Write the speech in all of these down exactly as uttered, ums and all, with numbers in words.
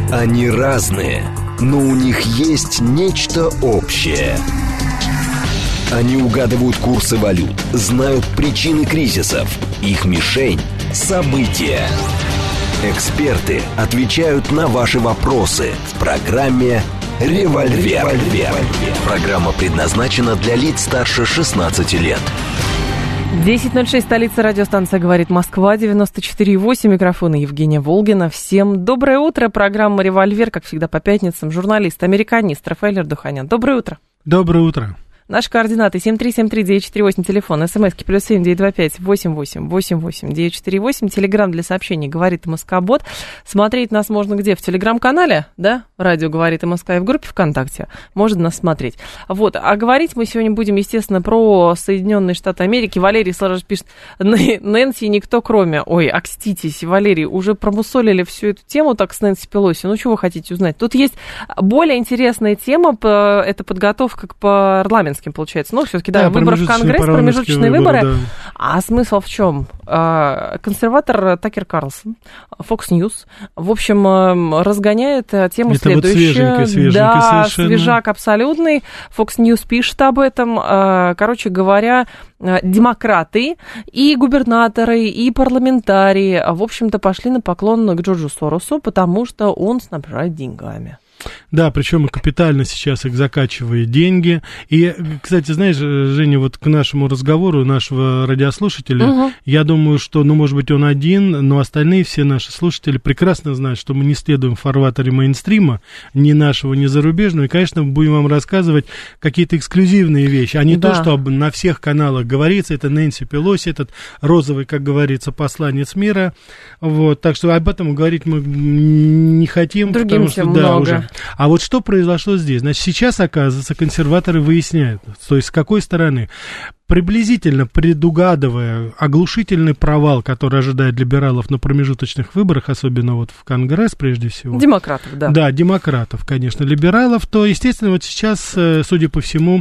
Они разные, но у них есть нечто общее. Они угадывают курсы валют, знают причины кризисов. Их мишень – события. Эксперты отвечают на ваши вопросы в программе «Револьвер». Программа предназначена для лиц старше шестнадцати лет. десять ноль шесть, столица, радиостанция «Говорит Москва», девяносто четыре и восемь, микрофона Евгения Волгина. Всем доброе утро, программа «Револьвер», как всегда по пятницам, журналист-американист Рафаэль Ардуханян. Доброе утро. Доброе утро. Наши координаты семь три семь три девять четыре восемь, телефон, смски плюс семь девять два пять восемь восемь восемь восемь девять четыре восемь, телеграм для сообщений «Говорит Москобот». Смотреть нас можно где? В телеграм-канале, да? Радио «Говорит МСК» и в группе ВКонтакте. Можно нас смотреть. Вот. А говорить мы сегодня будем, естественно, про Соединенные Штаты Америки. Валерий сразу пишет: Нэнси никто кроме... Ой, окститесь, Валерий, уже промусолили всю эту тему так с Нэнси Пелоси. Ну, чего вы хотите узнать? Тут есть более интересная тема, это подготовка к парламенту. Получается. Ну, все-таки, да, да выборы в Конгресс, промежуточные выборы. выборы. Да. А смысл в чем? Консерватор Такер Карлсон, Fox News, в общем, разгоняет тему Это следующую. Вот свеженький, свеженький да, совершенно. Свежак абсолютный. Fox News пишет об этом. Короче говоря, демократы и губернаторы, и парламентарии, в общем-то, пошли на поклон к Джорджу Соросу, потому что он снабжает деньгами. Да, причем капитально сейчас их закачивает деньги. И, кстати, знаешь, Женя, вот к нашему разговору, нашего радиослушателя, угу. я думаю, что, ну, может быть, он один, но остальные все наши слушатели прекрасно знают, что мы не следуем в фарватере мейнстрима, ни нашего, ни зарубежного, и, конечно, будем вам рассказывать какие-то эксклюзивные вещи, а не да. то, что на всех каналах говорится, это Нэнси Пелоси, этот розовый, как говорится, посланец мира, вот, так что об этом говорить мы не хотим, Другим потому что, много. да, уже. А вот что произошло здесь? Значит, сейчас, оказывается, консерваторы выясняют, то есть с какой стороны, приблизительно предугадывая оглушительный провал, который ожидает либералов на промежуточных выборах, особенно вот в Конгресс, прежде всего. Демократов, да. Да, демократов, конечно, либералов, то, естественно, вот сейчас, судя по всему,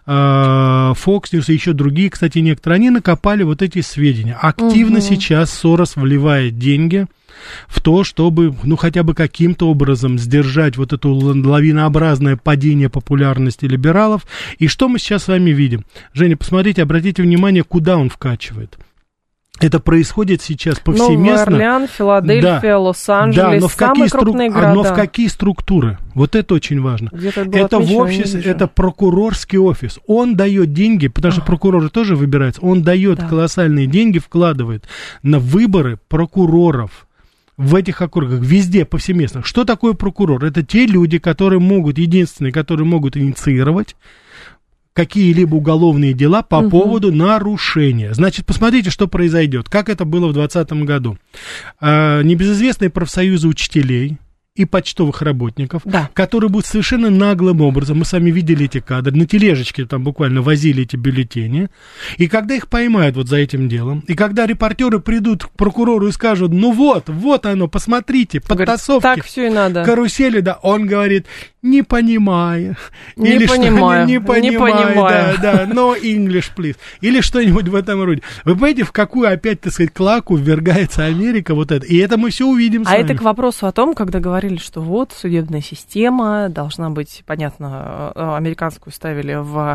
Fox News и еще другие, кстати, некоторые, они накопали вот эти сведения. Активно угу. сейчас Сорос вливает деньги в то, чтобы, ну, хотя бы каким-то образом сдержать вот это лавинообразное падение популярности либералов. И что мы сейчас с вами видим? Женя, посмотрите, обратите внимание, куда он вкачивает. Это происходит сейчас повсеместно. Новый Орлеан, Филадельфия, да, Лос-Анджелес, да, но в самые стру... крупные города. Но в какие структуры? Вот это очень важно. Это в офис, это прокурорский офис. Он дает деньги, потому что прокуроры тоже выбираются. Он дает да. колоссальные деньги, вкладывает на выборы прокуроров. В этих округах, везде, повсеместно. Что такое прокурор? Это те люди, которые могут, единственные, которые могут инициировать какие-либо уголовные дела по угу. поводу нарушения. Значит, посмотрите, что произойдет. Как это было в двадцатом году. А, небезызвестные профсоюзы учителей и почтовых работников, да. которые будут совершенно наглым образом, мы сами видели эти кадры, на тележечке там буквально возили эти бюллетени, и когда их поймают вот за этим делом, и когда репортеры придут к прокурору и скажут, ну вот, вот оно, посмотрите, подтасовки, так все и надо. Карусели, да, он говорит, не понимаю. Не Или понимаю, не понимаю, не понимаю. Да, да, no English, please. Или что-нибудь в этом роде. Вы понимаете, в какую опять, так сказать, клаку ввергается Америка вот это, и это мы все увидим с а вами. Это к вопросу о том, когда говорили, что вот судебная система должна быть, понятно, американскую ставили в,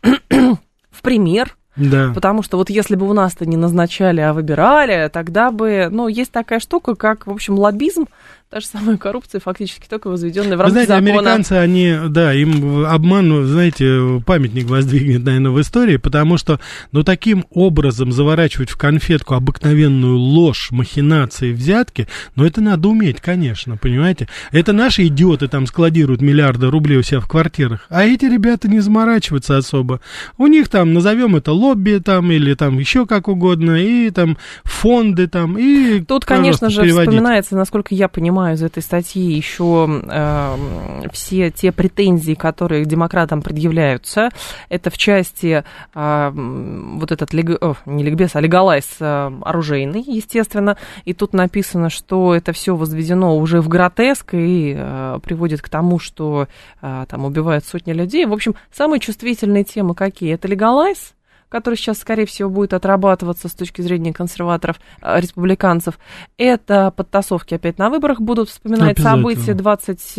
в пример, да. потому что вот если бы у нас-то не назначали, а выбирали, тогда бы, ну, есть такая штука, как, в общем, лоббизм, та же самая коррупция, фактически только возведенная в рамки закона. Вы знаете, закона. американцы, они, да, им обман, знаете, памятник воздвигнет, наверное, в истории, потому что, ну, таким образом заворачивать в конфетку обыкновенную ложь, махинации, взятки, ну, это надо уметь, конечно, понимаете? Это наши идиоты там складируют миллиарды рублей у себя в квартирах, а эти ребята не заморачиваются особо. У них там, назовем это лобби там, или там еще как угодно, и там фонды там, и... Тут, конечно же, переводить. Вспоминается, насколько я понимаю, из этой статьи еще э, все те претензии, которые к демократам предъявляются. Это в части э, вот этот, лег... О, не ликбез, а легалайз э, оружейный, естественно. И тут написано, что это все возведено уже в гротеск и э, приводит к тому, что э, там убивают сотни людей. В общем, самые чувствительные темы какие? Это легалайз, который сейчас, скорее всего, будет отрабатываться с точки зрения консерваторов, республиканцев. Это подтасовки опять на выборах будут вспоминать события двадцать...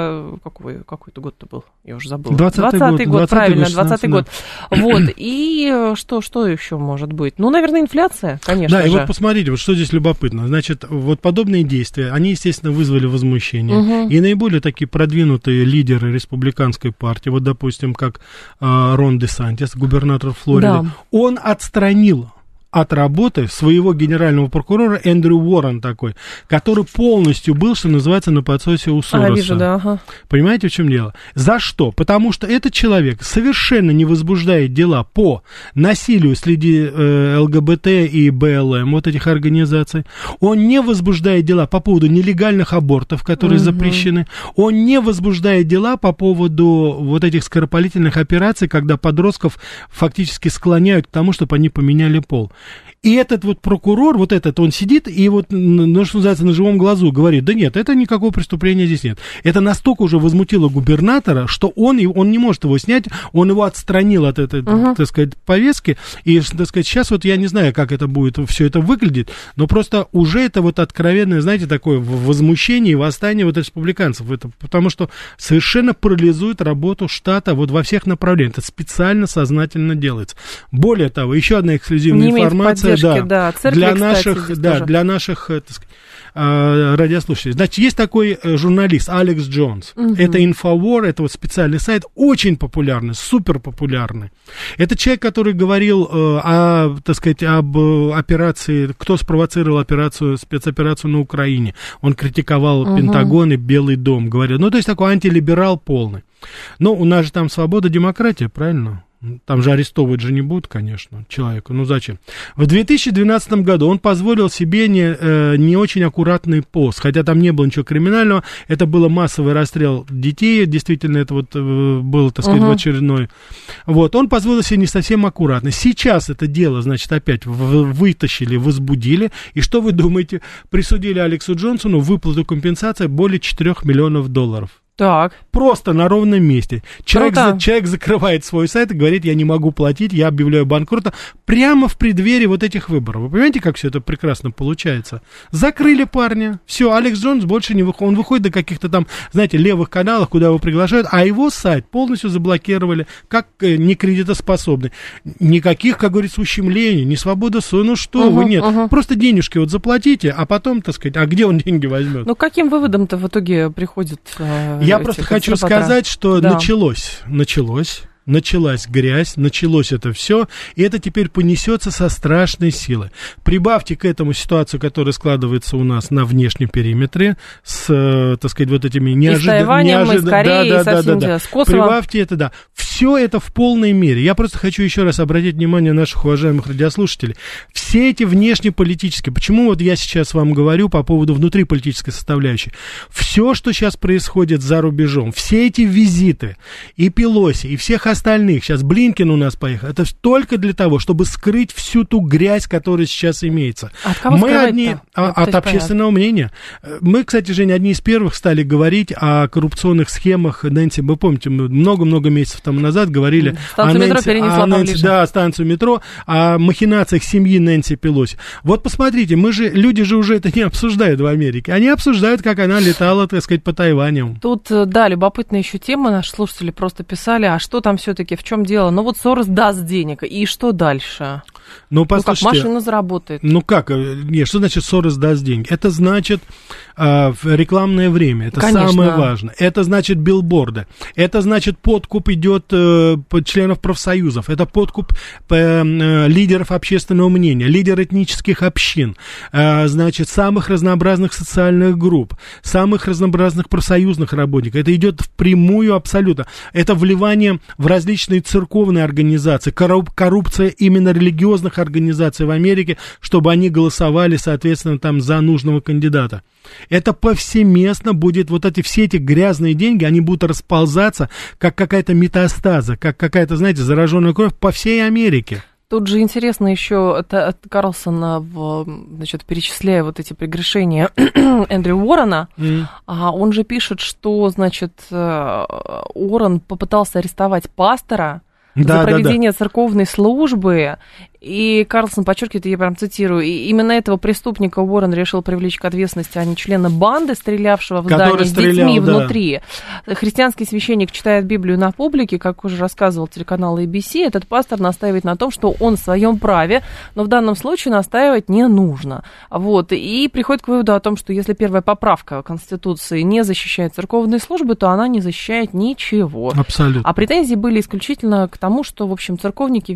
Какой, какой-то год-то был? Я уже забыла. двадцатый год, год, двадцатый правильно, год, двадцатый год. Вот, и что, что еще может быть? Ну, наверное, инфляция, конечно Да, же. и вот посмотрите, вот что здесь любопытно. Значит, вот подобные действия, они, естественно, вызвали возмущение. Угу. И наиболее такие продвинутые лидеры республиканской партии, вот, допустим, как э, Рон Десантис, губернатор Флориды, да. Он отстранил от работы своего генерального прокурора Эндрю Уоррен такой, который полностью был, что называется, на подсосе у Сороса. А, вижу, да, ага. Понимаете, в чем дело? За что? Потому что этот человек совершенно не возбуждает дела по насилию среди э, ЛГБТ и БЛМ, вот этих организаций. Он не возбуждает дела по поводу нелегальных абортов, которые угу. запрещены. Он не возбуждает дела по поводу вот этих скоропалительных операций, когда подростков фактически склоняют к тому, чтобы они поменяли пол. И этот вот прокурор, вот этот, он сидит и вот, ну, что называется, на живом глазу говорит, да нет, это никакого преступления здесь нет. Это настолько уже возмутило губернатора, что он, он не может его снять, он его отстранил от этой, uh-huh. так сказать, повестки. И, так сказать, сейчас вот я не знаю, как это будет, все это выглядит, но просто уже это вот откровенное, знаете, такое возмущение и восстание вот республиканцев. Это, потому что совершенно парализует работу штата вот во всех направлениях. Это специально, сознательно делается. Более того, еще одна эксклюзивная информация. Да, да. Церкви, для, кстати, наших, да, для наших, так сказать, радиослушателей. Значит, есть такой журналист Алекс Джонс. Угу. Это Infowar, это вот специальный сайт, очень популярный, супер популярный. Это человек, который говорил о, так сказать, об операции, кто спровоцировал операцию, спецоперацию на Украине. Он критиковал угу. Пентагон и Белый дом, говорил. Ну, то есть такой антилиберал полный. Но у нас же там свобода, демократия, правильно? Там же арестовывать же не будут, конечно, человека. Ну, зачем? В две тысячи двенадцатом году он позволил себе не, э, не очень аккуратный пост, хотя там не было ничего криминального. Это был массовый расстрел детей, действительно, это вот э, было, так сказать, uh-huh. в очередной. Вот, он позволил себе не совсем аккуратно. Сейчас это дело, значит, опять в- вытащили, возбудили. И что вы думаете? Присудили Алексу Джонсону выплату компенсации более четырёх миллионов долларов. Так. Просто на ровном месте. Человек, за, человек закрывает свой сайт и говорит, я не могу платить, я объявляю банкрота. Прямо в преддверии вот этих выборов. Вы понимаете, как все это прекрасно получается? Закрыли парня. Все, Алекс Джонс больше не выходит. Он выходит до каких-то там, знаете, левых каналов, куда его приглашают, а его сайт полностью заблокировали, как э, некредитоспособный. Никаких, как говорится, ущемлений, ни свобода слова. Ну что uh-huh, вы, нет. Uh-huh. Просто денежки вот заплатите, а потом, так сказать, а где он деньги возьмет? Ну, каким выводом-то в итоге приходит... Э... Я просто хочу сказать, что да. началось, началось, началась грязь, началось это все, и это теперь понесется со страшной силой. Прибавьте к этому ситуацию, которая складывается у нас на внешнем периметре, с, так сказать, вот этими неожиданными... Неожид... Да, да, да, да, да. С Косово. Прибавьте это, да. Все это в полной мере. Я просто хочу еще раз обратить внимание наших уважаемых радиослушателей. Все эти внешнеполитические, почему вот я сейчас вам говорю по поводу внутриполитической составляющей, все, что сейчас происходит за рубежом, все эти визиты и Пелоси, и всех остальных, сейчас Блинкен у нас поехал, это только для того, чтобы скрыть всю ту грязь, которая сейчас имеется. От кого Мы одни, а, от общественного понятно. мнения. Мы, кстати, Женя, одни из первых стали говорить о коррупционных схемах Нэнси. Вы помните, мы много-много месяцев тому назад говорили станцию о метро Нэнси, перенесла о Нэнси, да, станцию метро, о махинациях семьи Нэнси Пелоси. Вот посмотрите, мы же, люди же уже это не обсуждают в Америке. Они обсуждают, как она летала, так сказать, по Тайваню. Тут, да, любопытная еще тема, наши слушатели просто писали, а что там все-таки, в чем дело? Ну вот Сорос даст денег, и что дальше? Ну, ну как, машина заработает. Ну как, нет, что значит Сорос даст деньги? Это значит э, рекламное время, это Конечно. самое важное. Это значит билборды, это значит подкуп идет э, членов профсоюзов, это подкуп э, э, лидеров общественного мнения, лидеров этнических общин, э, значит, самых разнообразных социальных групп, самых разнообразных профсоюзных работников. Это идет впрямую абсолютно. Это вливание в различные церковные организации, коррупция именно религиозных организаций в Америке, чтобы они голосовали, соответственно, там за нужного кандидата. Это повсеместно будет, вот эти все эти грязные деньги, они будут расползаться, как какая-то метастаза, как какая-то, знаете, зараженная кровь по всей Америке. Тут же интересно еще, это от Карлсона, значит, перечисляя вот эти прегрешения Эндрю Уоррена, mm. а он же пишет, что, значит, Уоррен попытался арестовать пастора да, за проведение да, да. церковной службы. И Карлсон подчеркивает, я прям цитирую, и именно этого преступника Уоррен решил привлечь к ответственности, а не члена банды, стрелявшего в здание с детьми да. внутри. Христианский священник читает Библию на публике, как уже рассказывал телеканал эй би си. Этот пастор настаивает на том, что он в своем праве, но в данном случае настаивать не нужно. Вот. И приходит к выводу о том, что если первая поправка Конституции не защищает церковные службы, то она не защищает ничего. Абсолютно. А претензии были исключительно к тому, что, в общем, церковники,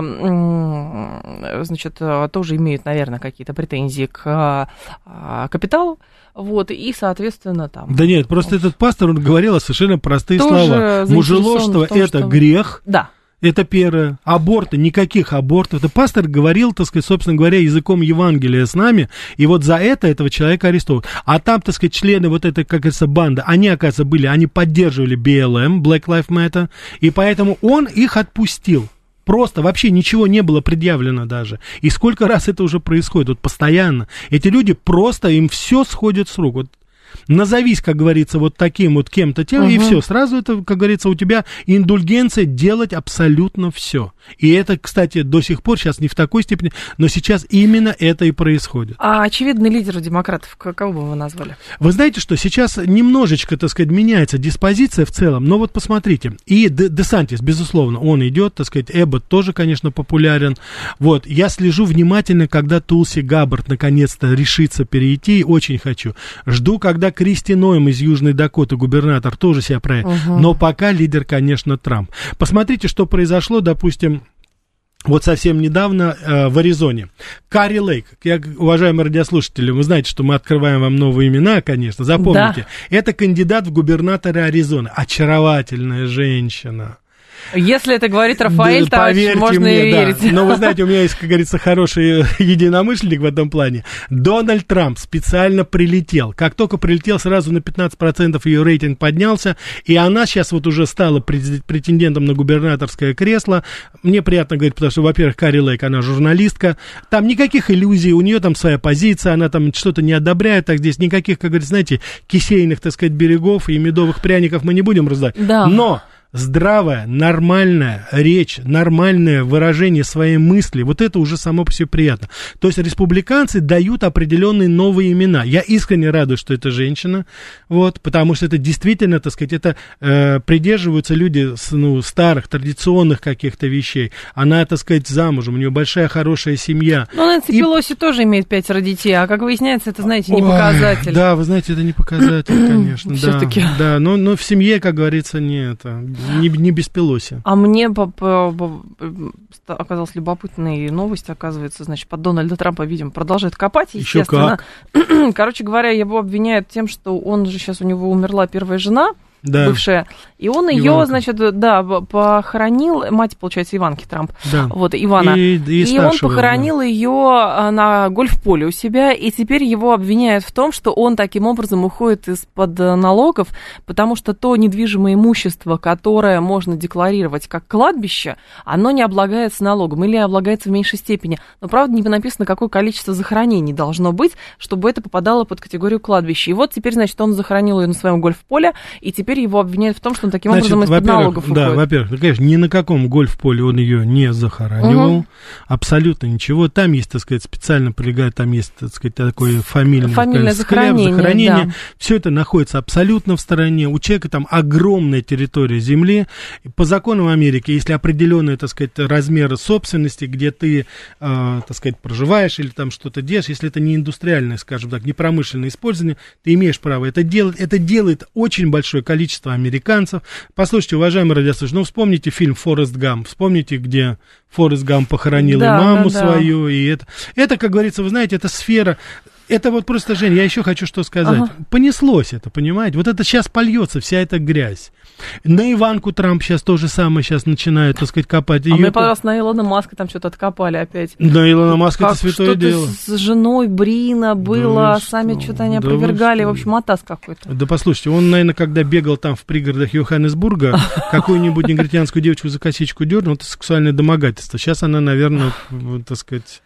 видимо, значит, тоже имеют, наверное, какие-то претензии к капиталу, вот, и, соответственно, там... Да нет, просто этот пастор, он говорил совершенно простые слова. Мужеложство – это что... грех. Да. Это первое. Аборты, никаких абортов. Это пастор говорил, так сказать, собственно говоря, языком Евангелия с нами, и вот за это этого человека арестовывают. А там, так сказать, члены вот этой, как говорится, банды, они, оказывается, были, они поддерживали би эл эм, Black Lives Matter, и поэтому он их отпустил. Просто вообще ничего не было предъявлено даже. И сколько раз это уже происходит, вот постоянно. Эти люди просто, им все сходит с рук. Вот назовись, как говорится, вот таким вот кем-то тем, uh-huh. и все. Сразу это, как говорится, у тебя индульгенция делать абсолютно все. И это, кстати, до сих пор, сейчас не в такой степени, но сейчас именно это и происходит. А очевидный лидер демократов, кого бы вы назвали? Вы знаете, что сейчас немножечко, так сказать, меняется диспозиция в целом, но вот посмотрите, и Десантис, безусловно, он идет, так сказать, Эббот тоже, конечно, популярен. Вот, я слежу внимательно, когда Тулси Габбард наконец-то решится перейти, очень хочу. Жду, когда Кристи Нойм из Южной Дакоты, губернатор, тоже себя проявит. Угу. Но пока лидер, конечно, Трамп. Посмотрите, что произошло, допустим, вот совсем недавно э, в Аризоне. Карри Лейк, я, уважаемые радиослушатели, вы знаете, что мы открываем вам новые имена, конечно, запомните. Да. Это кандидат в губернаторы Аризоны. Очаровательная женщина. Если это говорит Рафаэль, да, товарищ, можно мне, и верить. Да. Но вы знаете, у меня есть, как говорится, хороший единомышленник в этом плане. Дональд Трамп специально прилетел. Как только прилетел, сразу на пятнадцать процентов ее рейтинг поднялся. И она сейчас вот уже стала претендентом на губернаторское кресло. Мне приятно говорить, потому что, во-первых, Карри Лейк, она журналистка. Там никаких иллюзий, у нее там своя позиция, она там что-то не одобряет. Так здесь никаких, как говорится, знаете, кисейных, так сказать, берегов и медовых пряников мы не будем раздать. Да. Но... здравая, нормальная речь, нормальное выражение своей мысли, вот это уже само по себе приятно. То есть республиканцы дают определенные новые имена. Я искренне радуюсь, что это женщина, вот, потому что это действительно, так сказать, это э, придерживаются люди с, ну, старых, традиционных каких-то вещей. Она, так сказать, замужем, у нее большая, хорошая семья. Ну, Нэнси И... Пелоси тоже имеет пятеро детей, а, как выясняется, это, знаете, не показатель. Ой, да, вы знаете, это не показатель, конечно. Все-таки. Да, да, но, но в семье, как говорится, не это... Не, не без Пелоси. А мне по, по, по, оказалась любопытная новость, оказывается, значит, под Дональда Трампа, видимо, продолжает копать, естественно. Еще как. Короче говоря, его обвиняют тем, что он же сейчас, у него умерла первая жена, да. бывшая, и он ее, значит, да, похоронил, мать, получается, Иванки Трамп, да. вот, Ивана, и, и, и он похоронил да. ее на гольф-поле у себя, и теперь его обвиняют в том, что он таким образом уходит из-под налогов, потому что то недвижимое имущество, которое можно декларировать как кладбище, оно не облагается налогом или облагается в меньшей степени, но, правда, не написано, какое количество захоронений должно быть, чтобы это попадало под категорию кладбища, и вот теперь, значит, он захоронил ее на своем гольф-поле, и теперь его обвиняют в том, что он таким Значит, образом из-под налогов уходит. Да, во-первых, конечно, ни на каком гольф-поле он ее не захоранивал, угу. абсолютно ничего. Там есть, так сказать, специально прилегает, там есть, так сказать, такое фамильное, фамильное сказать, захоронение. захоронение. Да. Все это находится абсолютно в стороне. У человека там огромная территория земли. По законам Америки, если определенный, так сказать, размер собственности, где ты, э, так сказать, проживаешь или там что-то делаешь, если это не индустриальное, скажем так, не промышленное использование, ты имеешь право это делать. Это делает очень большое количество количество американцев. Послушайте, уважаемые радиослушатели, ну, вспомните фильм «Форест Гамп», вспомните, где Форест Гамп похоронил да, и маму да, свою, да. и это, это, как говорится, вы знаете, это сфера... Это вот просто, Жень, я еще хочу что сказать. Ага. Понеслось это, понимаете? Вот это сейчас польется, вся эта грязь. На Иванку Трамп сейчас то же самое сейчас начинает, так сказать, копать. А Ее мне понравилось, на Илона Маска там что-то откопали опять. На Илона Маска это святое дело. С женой Брина было, да сами что? что-то они да опровергали. В общем, атас какой-то. Да послушайте, он, наверное, когда бегал там в пригородах Йоханнесбурга, какую-нибудь негритянскую девочку за косичку дернул, это сексуальное домогательство. Сейчас она, наверное, так сказать...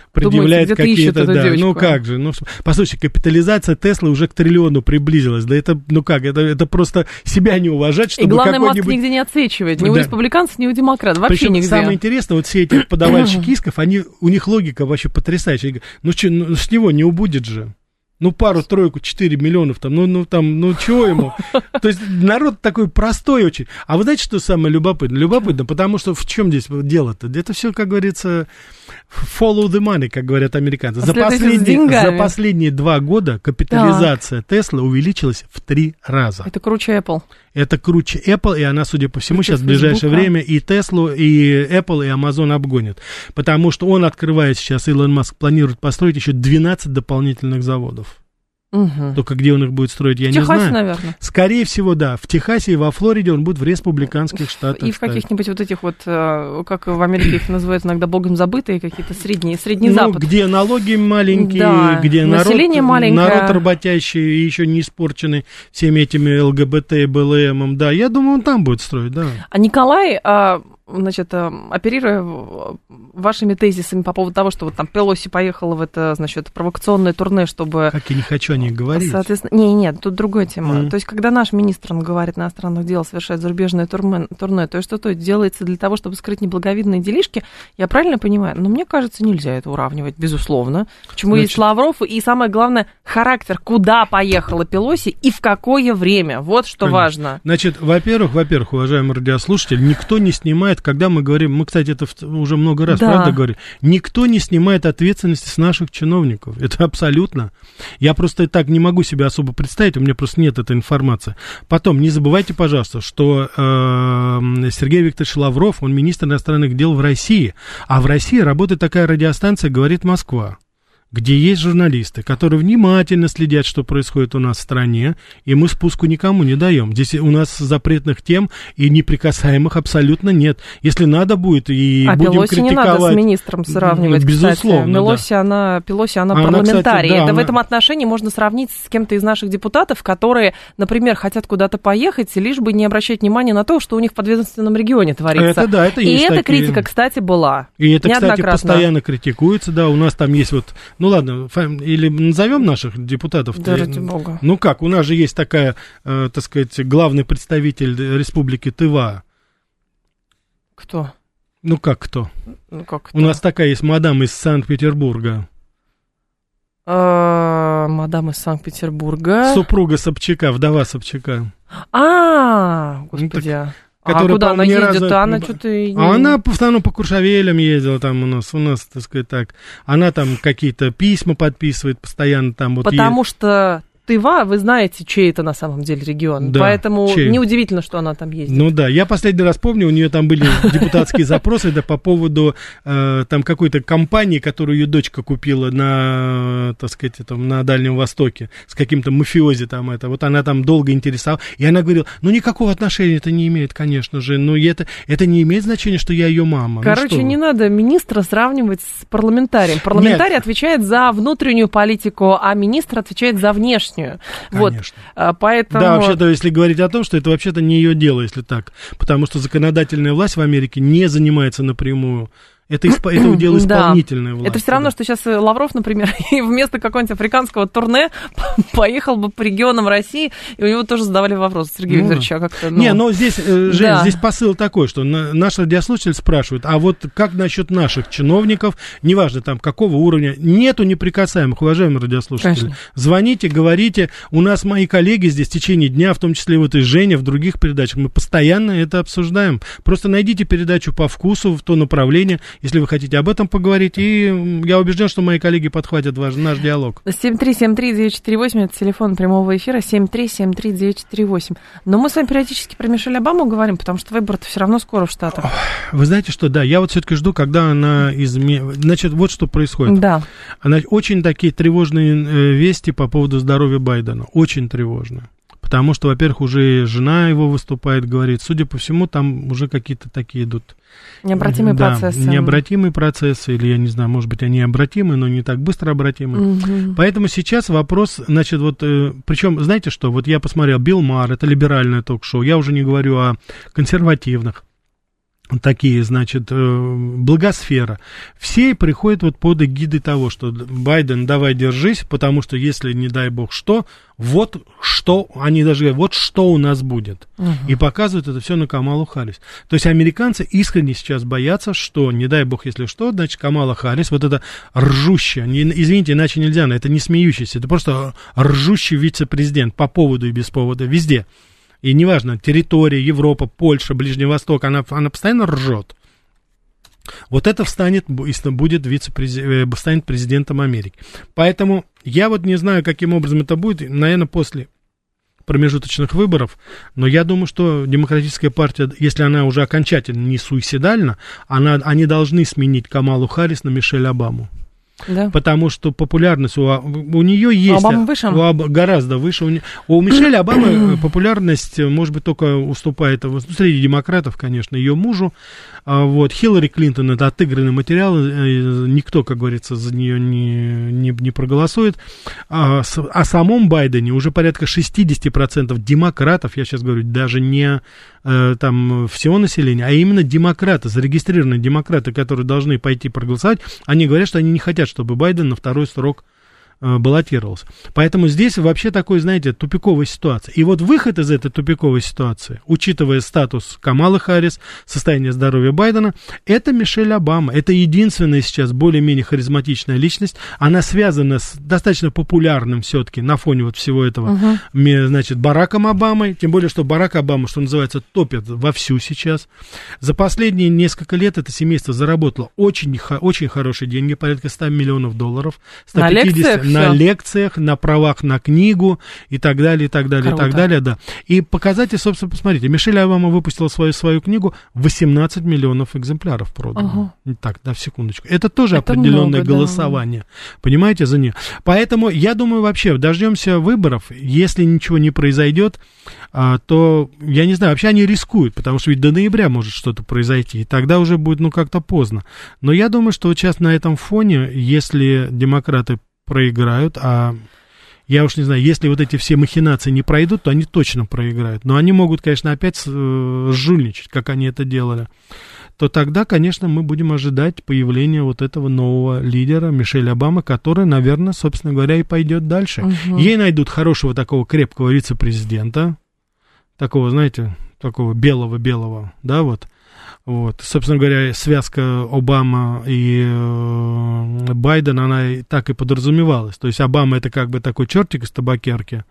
предъявляет какие-то, да, девочку. Ну как же, ну, послушай, капитализация Теслы уже к триллиону приблизилась, да это, ну как, это, это просто себя не уважать, чтобы и главное, какой-нибудь... Маск нигде не отсвечивает, ни да. у республиканцев, ни у демократов, вообще Причем нигде. самое интересное, вот все эти подавальщики исков, они, у них логика вообще потрясающая, ну что, ну, с него не убудет же. Ну, пару, тройку, четыре миллионов там, ну, ну, там, ну, чего ему? То есть народ такой простой очень. А вы знаете, что самое любопытное? Любопытно, потому что в чем здесь дело-то? Это все, как говорится, follow the money, как говорят американцы. За последние, за последние два года капитализация Tesla увеличилась в три раза. Это круче Apple. Это круче Apple, и она, судя по всему, сейчас в ближайшее время и Tesla, и Apple, и Amazon обгонит. Потому что он открывает сейчас, Илон Маск планирует построить еще двенадцать дополнительных заводов. Угу. Только где он их будет строить, я в не Техасе, знаю. Наверное. Скорее всего, да. В Техасе и во Флориде он будет в республиканских штатах. И в каких-нибудь вот этих вот, как в Америке их называют иногда богом забытые, какие-то средние, средний ну, Запад. Где налоги маленькие, да. где народ, маленькое. народ работящий и еще не испорченный всеми этими ЛГБТ и БЛМом. Да, я думаю, он там будет строить, да. А Николай... Значит, оперируя вашими тезисами по поводу того, что вот там Пелоси поехала в это, значит, провокационное турне, чтобы... Как я не хочу о них говорить. Соответственно... Не, нет, тут другая тема. Mm. То есть, когда наш министр, он говорит, иностранных дел совершает зарубежное турне, турне, то есть, что то делается для того, чтобы скрыть неблаговидные делишки, я правильно понимаю? Но мне кажется, нельзя это уравнивать, безусловно. Почему Значит... есть Лавров, и самое главное, характер, куда поехала Пелоси и в какое время. Вот что Конечно. Важно. Значит, во-первых, во-первых, уважаемый радиослушатель, никто не снимает, когда мы говорим, мы, кстати, это уже много раз, да. правда, говорим, никто не снимает ответственности с наших чиновников. Это абсолютно. Я просто так не могу себе особо представить, у меня просто нет этой информации. Потом, не забывайте, пожалуйста, что э, Сергей Викторович Лавров, он министр иностранных дел в России, а в России работает такая радиостанция «Говорит Москва», где есть журналисты, которые внимательно следят, что происходит у нас в стране, и мы спуску никому не даем. Здесь у нас запретных тем и неприкасаемых абсолютно нет. Если надо будет, и а будем Пелоси критиковать... не надо с министром сравнивать, безусловно, кстати. Пелоси, да. она, Пелоси, она а парламентарий. Она, кстати, да, Это она... в этом отношении можно сравнить с кем-то из наших депутатов, которые, например, хотят куда-то поехать, лишь бы не обращать внимания на то, что у них в подведомственном регионе творится. Это, да, это и есть эта такие... критика, кстати, была. И это, кстати, постоянно критикуется, да, у нас там есть вот... Ну ладно, фами... или назовем наших депутатов. Да, ради бога. Ну как, у нас же есть такая, э, так сказать, главный представитель республики Тыва. Кто? Ну как кто? Ну как кто? У нас такая есть мадам из Санкт-Петербурга. А, мадам из Санкт-Петербурга. Супруга Собчака, вдова Собчака. А, господи. Ну, а куда она ездит? Разу... Она что-то... А она в основном по Куршавелям ездила там у нас, у нас, так сказать, так. Она там какие-то письма подписывает постоянно там. Вот Потому е... что Тыва, вы знаете, чей это на самом деле регион. Да, поэтому чей? Неудивительно, что она там ездит. Ну да, я последний раз помню, у нее там были депутатские запросы да, по поводу э, там какой-то компании, которую ее дочка купила на, так сказать, там, на Дальнем Востоке с каким-то мафиози там это. Вот она там долго интересовалась. И она говорила, ну никакого отношения это не имеет, конечно же. Но это, это не имеет значения, что я ее мама. Короче, ну, не надо министра сравнивать с парламентарием. Парламентарий Нет. отвечает за внутреннюю политику, а министр отвечает за внешнюю. Конечно. Вот, поэтому... Да, вообще-то, если говорить о том, что это вообще-то не ее дело, если так. Потому что законодательная власть в Америке не занимается напрямую. Это, исп... это дело исполнительной да. власти. Это все равно, да. что сейчас Лавров, например, вместо какого-нибудь африканского турне поехал бы по регионам России, и у него тоже задавали вопрос, Сергей ну, Викторович, а как-то... Ну... Не, но здесь, Жень, да. здесь посыл такой, что наш радиослушатель спрашивает, а вот как насчет наших чиновников, неважно там какого уровня, нету неприкасаемых, уважаемые радиослушатели. Конечно. Звоните, говорите, у нас мои коллеги здесь в течение дня, в том числе вот и Женя, в других передачах, мы постоянно это обсуждаем. Просто найдите передачу по вкусу в то направление, если вы хотите об этом поговорить, и я убежден, что мои коллеги подхватят ваш, наш диалог. семь три семь три девять четыре восемь, это телефон прямого эфира, семь три семь три девять четыре восемь. Но мы с вами периодически про Мишель Обаму говорим, потому что выбор-то все равно скоро в Штатах. Вы знаете что, да, я вот все-таки жду, когда она изменит. Значит, вот что происходит. Да. Она... Очень такие тревожные вести по поводу здоровья Байдена, очень тревожные. Потому что, во-первых, уже жена его выступает, говорит, судя по всему, там уже какие-то такие идут... Необратимые да, процессы. Необратимые процессы, или, я не знаю, может быть, они обратимы, но не так быстро обратимы. Угу. Поэтому сейчас вопрос, значит, вот, э, причем, знаете что, вот я посмотрел, Билл Марр, это либеральное ток-шоу, я уже не говорю о консервативных. такие, значит, благосфера, все приходят вот под эгидой того, что Байден, давай держись, потому что если, не дай бог что, вот что, они даже говорят, вот что у нас будет. Uh-huh. И показывают это все на Камалу Харрис. То есть американцы искренне сейчас боятся, что, не дай бог, если что, значит, Камала Харрис, вот это ржущая, не, извините, иначе нельзя, это не смеющийся, это просто ржущий вице-президент по поводу и без повода, везде. И неважно, территория, Европа, Польша, Ближний Восток, она, она постоянно ржет. Вот это встанет, будет вице-президент, станет президентом Америки. Поэтому я вот не знаю, каким образом это будет, наверное, после промежуточных выборов, но я думаю, что Демократическая партия, если она уже окончательно не суицидальна, она, они должны сменить Камалу Харрис на Мишель Обаму. Да. Потому что популярность у, у нее есть... Обама выше? У, гораздо выше. У, у Мишель Обамы популярность, может быть, только уступает среди демократов, конечно, ее мужу. Вот. Хиллари Клинтон — это отыгранный материал, никто, как говорится, за нее не, не, не проголосует. А о самом Байдене уже порядка шестьдесят процентов демократов, я сейчас говорю, даже не там всего населения, а именно демократы, зарегистрированные демократы, которые должны пойти проголосовать, они говорят, что они не хотят, чтобы Байден на второй срок баллотировался. Поэтому здесь вообще такой, знаете, тупиковая ситуация. И вот выход из этой тупиковой ситуации, учитывая статус Камалы Харрис, состояние здоровья Байдена, это Мишель Обама. Это единственная сейчас более-менее харизматичная личность. Она связана с достаточно популярным все-таки на фоне вот всего этого, uh-huh. значит, Бараком Обамой. Тем более, что Барак Обама, что называется, топит вовсю сейчас. За последние несколько лет это семейство заработало очень, очень хорошие деньги, порядка сто миллионов долларов. сто пятьдесят на лекциях, на правах на книгу и так далее, и так далее, Круто. и так далее, да. И показатель, собственно, посмотрите, Мишель Обама выпустила свою, свою книгу, восемнадцать миллионов экземпляров продано. Ага. Так, да, секундочку. Это тоже Это определенное много, голосование, да. понимаете, за нее. Поэтому, я думаю, вообще, дождемся выборов, если ничего не произойдет, то, я не знаю, вообще они рискуют, потому что ведь до ноября может что-то произойти, и тогда уже будет, ну, как-то поздно. Но я думаю, что вот сейчас на этом фоне, если демократы проиграют, а я уж не знаю, если вот эти все махинации не пройдут, то они точно проиграют. Но они могут, конечно, опять жульничать, как они это делали. То тогда, конечно, мы будем ожидать появления вот этого нового лидера, Мишель Обамы, который, наверное, собственно говоря, и пойдет дальше. Угу. Ей найдут хорошего такого крепкого вице-президента, такого, знаете, такого белого-белого, да, вот. Вот, собственно говоря, связка Обама и э, Байден, она так и подразумевалась. То есть Обама — это как бы такой чертик из табакерки,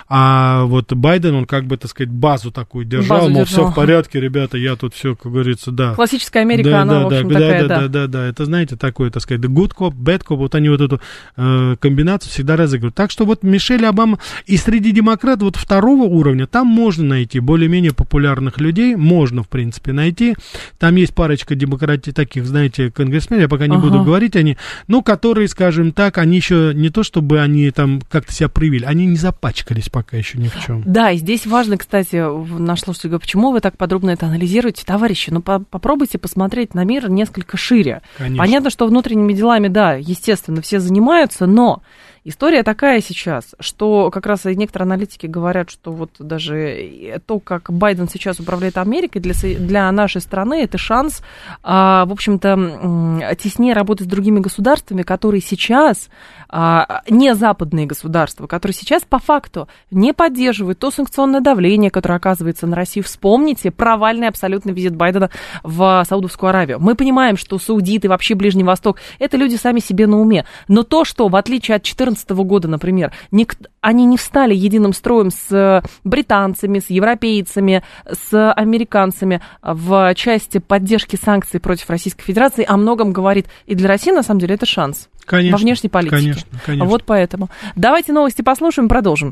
а вот Байден, он как бы, так сказать, базу такую держал, базу мол, держал. Все в порядке, ребята, я тут все, как говорится, да. Классическая Америка, да, она, да, в общем, да, такая, да. Да, да, да, да, это, знаете, такое, так сказать, good cop, bad cop, вот они вот эту э, комбинацию всегда разыгрывают. Так что вот Мишель Обама, и среди демократов вот второго уровня, там можно найти более-менее популярных людей, можно, в принципе, найти. Там есть парочка демократий, таких, знаете, конгрессменов, я пока не ага. буду говорить они, но которые, скажем так, они еще не то, чтобы они там как-то себя проявили, они не запачкались пока еще ни в чем. Да, и здесь важно, кстати, наш слушатель говорит, почему вы так подробно это анализируете, товарищи, ну по- попробуйте посмотреть на мир несколько шире. Конечно. Понятно, что внутренними делами, да, естественно, все занимаются, но история такая сейчас, что как раз и некоторые аналитики говорят, что вот даже то, как Байден сейчас управляет Америкой, для, для нашей страны это шанс, а, в общем-то, теснее работать с другими государствами, которые сейчас, а, не западные государства, которые сейчас по факту не поддерживают то санкционное давление, которое оказывается на Россию. Вспомните провальный абсолютно визит Байдена в Саудовскую Аравию. Мы понимаем, что саудиты, вообще Ближний Восток, это люди сами себе на уме. Но то, что в отличие от две тысячи четырнадцатого года, например, ник- они не встали единым строем с британцами, с европейцами, с американцами в части поддержки санкций против Российской Федерации, о многом говорит. И для России, на самом деле, это шанс. Конечно, во внешней политике. Конечно, конечно. Вот поэтому. Давайте новости послушаем, продолжим.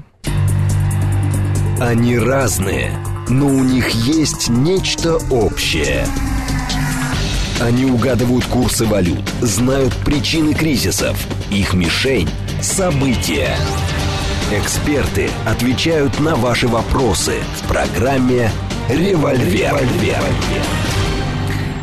Они разные, но у них есть нечто общее. Они угадывают курсы валют, знают причины кризисов. Их мишень – события. Эксперты отвечают на ваши вопросы в программе «Револьвер».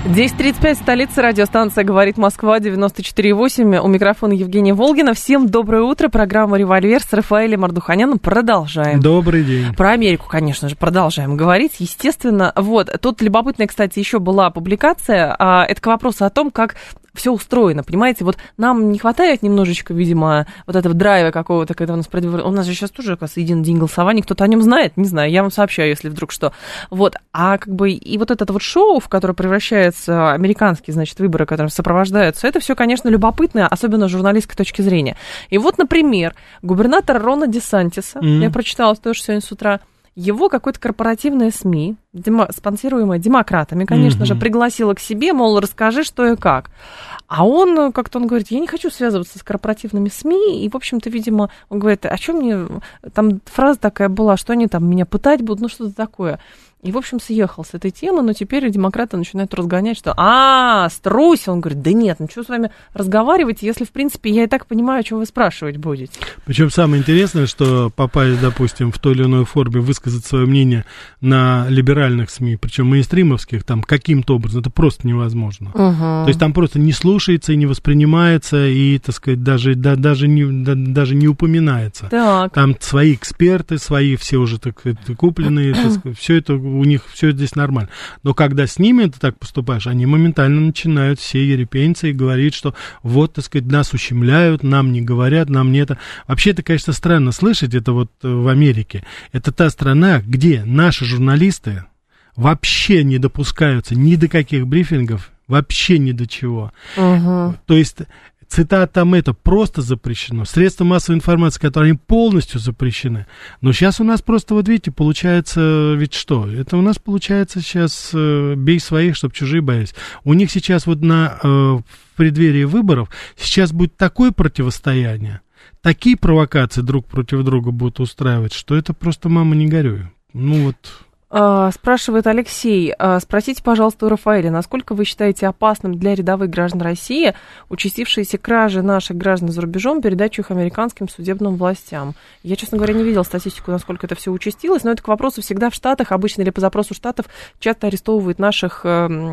десять тридцать пять, столица, радиостанция «Говорит Москва», девяносто четыре и восемь. У микрофона Евгения Волгина. Всем доброе утро. Программа «Револьвер» с Рафаэлем Ардуханяном. Продолжаем. Добрый день. Про Америку, конечно же, продолжаем говорить, естественно. Вот, тут любопытная, кстати, еще была публикация. Это к вопросу о том, как все устроено, понимаете? Вот нам не хватает немножечко, видимо, вот этого драйва какого-то, когда у нас предвыборы... У нас же сейчас тоже, оказывается, единый день голосования, кто-то о нем знает, не знаю, я вам сообщаю, если вдруг что. Вот, а как бы и вот это вот шоу, в которое превращаются американские, значит, выборы, которым сопровождаются, это все, конечно, любопытно, особенно с журналистской точки зрения. И вот, например, губернатор Рона Десантиса, mm-hmm. я прочитала тоже сегодня с утра, его какое-то корпоративное СМИ, демо, спонсируемое демократами, конечно mm-hmm. же, пригласило к себе, мол, расскажи, что и как. А он, как-то он говорит, я не хочу связываться с корпоративными СМИ, и, в общем-то, видимо, он говорит, а что мне... Там фраза такая была, что они там меня пытать будут, ну, что-то такое. И, в общем, съехал с этой темы, но теперь демократы начинают разгонять, что «А, струсил!» Он говорит, да нет, ну что с вами разговаривать, если, в принципе, я и так понимаю, о чем вы спрашивать будете. Причем самое интересное, что попали, допустим, в той или иной форме высказать свое мнение на либеральных СМИ, причем мейнстримовских, там, каким-то образом, это просто невозможно. Угу. То есть там просто не слушается и не воспринимается, и, так сказать, даже, да, даже, не, да, даже не упоминается. Так. Там свои эксперты, свои все уже так, купленные, так сказать, все это... У них все здесь нормально. Но когда с ними ты так поступаешь, они моментально начинают все ерепениться и говорить, что вот, так сказать, нас ущемляют, нам не говорят, нам не это. Вообще, это, конечно, странно слышать, это вот в Америке. Это та страна, где наши журналисты вообще не допускаются ни до каких брифингов, вообще ни до чего. Угу. То есть... Цитатам это просто запрещено. Средства массовой информации, которые они полностью запрещены. Но сейчас у нас просто, вот видите, получается, ведь что? Это у нас получается сейчас э, бей своих, чтобы чужие боялись. У них сейчас вот на, э, в преддверии выборов сейчас будет такое противостояние, такие провокации друг против друга будут устраивать, что это просто мама не горюй. Ну вот... Спрашивает Алексей, спросите, пожалуйста, у Рафаэля, насколько вы считаете опасным для рядовых граждан России участившиеся кражи наших граждан за рубежом, передачу их американским судебным властям? Я, честно говоря, не видела статистику, насколько это все участилось, но это к вопросу всегда в Штатах, обычно или по запросу Штатов часто арестовывают наших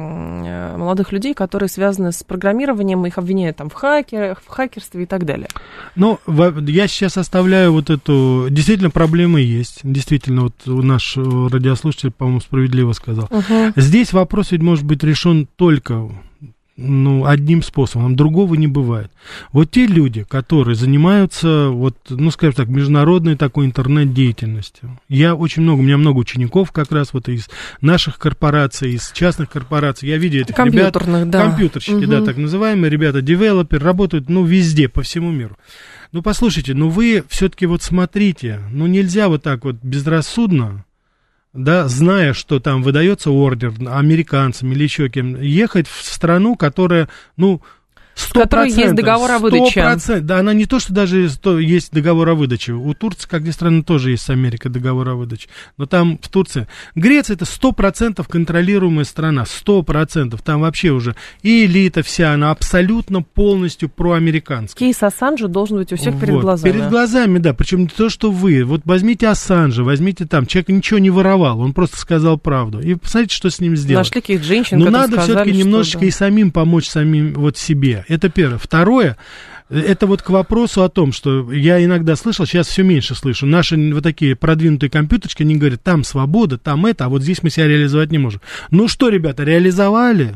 молодых людей, которые связаны с программированием, их обвиняют там в хакерах, в хакерстве и так далее. Ну, я сейчас оставляю вот эту... Действительно, проблемы есть. Действительно, вот наш радиослушатель по-моему, справедливо сказал. Uh-huh. Здесь вопрос ведь может быть решен только ну, одним способом, другого не бывает. Вот те люди, которые занимаются, вот, ну, скажем так, международной такой интернет-деятельностью. Я очень много, у меня много учеников как раз вот из наших корпораций, из частных корпораций. Я видел этих ребят, да. компьютерщики, uh-huh. да, так называемые, ребята-девелоперы, работают, ну, везде, по всему миру. Ну, послушайте, ну, вы все-таки вот смотрите, ну, нельзя вот так вот безрассудно, да, зная, что там выдается ордер американцам или еще кем, ехать в страну, которая, ну, сто процентов, в которой есть договор о выдаче. сто процентов, да, она не то, что даже сто, есть договор о выдаче. У Турции, как ни странно, тоже есть с Америкой договор о выдаче. Но там в Турции... Греция — это сто процентов контролируемая страна, сто процентов. Там вообще уже и элита вся, она абсолютно полностью проамериканская. Кейс Ассанжа должен быть у всех вот, перед глазами. Перед глазами, да. Причем не то, что вы. Вот возьмите Ассанжа, возьмите там. Человек ничего не воровал, он просто сказал правду. И посмотрите, что с ним сделать. Нашли каких-то женщин, но надо все-таки немножечко да. и самим помочь самим вот себе. Это первое. Второе, это вот к вопросу о том, что я иногда слышал, сейчас все меньше слышу, наши вот такие продвинутые компьютерчики, они говорят, там свобода, там это, а вот здесь мы себя реализовать не можем. Ну что, ребята, реализовали?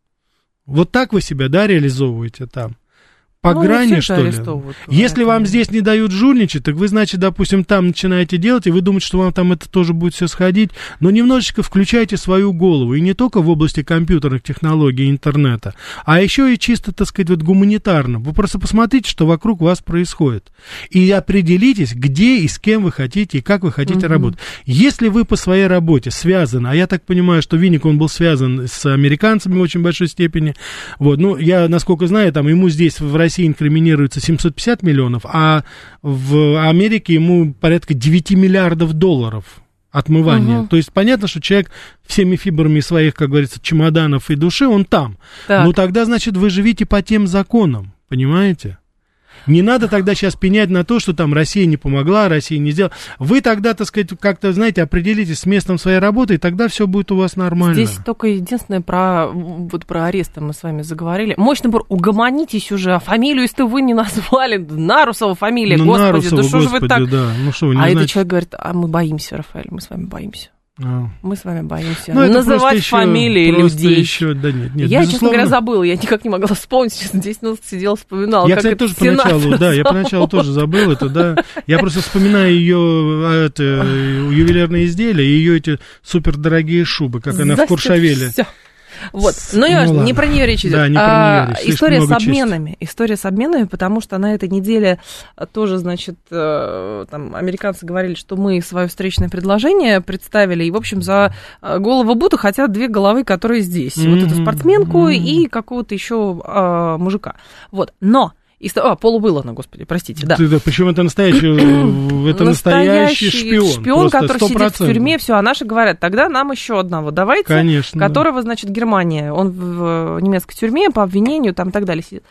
Вот так вы себя, да, реализовываете там? По ну, грани, что ли? Если это... вам здесь не дают жульничать, так вы, значит, допустим, там начинаете делать, и вы думаете, что вам там это тоже будет все сходить, но немножечко включайте свою голову, и не только в области компьютерных технологий и интернета, а еще и чисто, так сказать, вот гуманитарно. Вы просто посмотрите, что вокруг вас происходит, и определитесь, где и с кем вы хотите, и как вы хотите mm-hmm. работать. Если вы по своей работе связаны, а я так понимаю, что Винник, он был связан с американцами в очень большой степени, вот, ну, я, насколько знаю, там, ему здесь в России инкриминируется семьсот пятьдесят миллионов, а в Америке ему порядка девять миллиардов долларов отмывания. Угу. То есть понятно, что человек всеми фибрами своих, как говорится, чемоданов и души, он там. Так. Ну тогда, значит, вы живите по тем законам, понимаете? Не надо тогда сейчас пенять на то, что там Россия не помогла, Россия не сделала. Вы тогда, так сказать, как-то, знаете, определитесь с местом своей работы, и тогда все будет у вас нормально. Здесь только единственное про, вот про аресты мы с вами заговорили. Мощный бур, угомонитесь уже, а фамилию, если вы не назвали, Нарусова фамилия, ну, господи, Нарусова, да что же вы так... Да. Ну, что, вы не а знаете... этот человек говорит, а мы боимся, Рафаэль, мы с вами боимся. А. Мы с вами боимся ну, называть еще, фамилии людей. Еще, да, нет, нет, я, безусловно... честно говоря, забыла, я никак не могла вспомнить, честно, здесь ну, сидела, вспоминала. Я, как кстати, тоже поначалу, да, я поначалу тоже забыл это, да. Я просто вспоминаю ее это, ювелирные изделия, ее эти супердорогие шубы, как она в Куршавеле. Все. Вот, но не, ну, не про нее речь идет. Да, не про нее речь. А, история с обменами. Чести. История с обменами, потому что на этой неделе тоже, значит, там американцы говорили, что мы свое встречное предложение представили, и, в общем, за голову Бута хотят две головы, которые здесь. Mm-hmm. Вот эту спортсменку mm-hmm. и какого-то еще а, мужика. Вот, но... А, Полу Уиллана, господи, простите, да. да почему это настоящий, это настоящий шпион. Шпион, который сидит в тюрьме, все, а наши говорят, тогда нам еще одного давайте, конечно, которого, да. значит, Германия, он в немецкой тюрьме по обвинению, там и так далее сидит.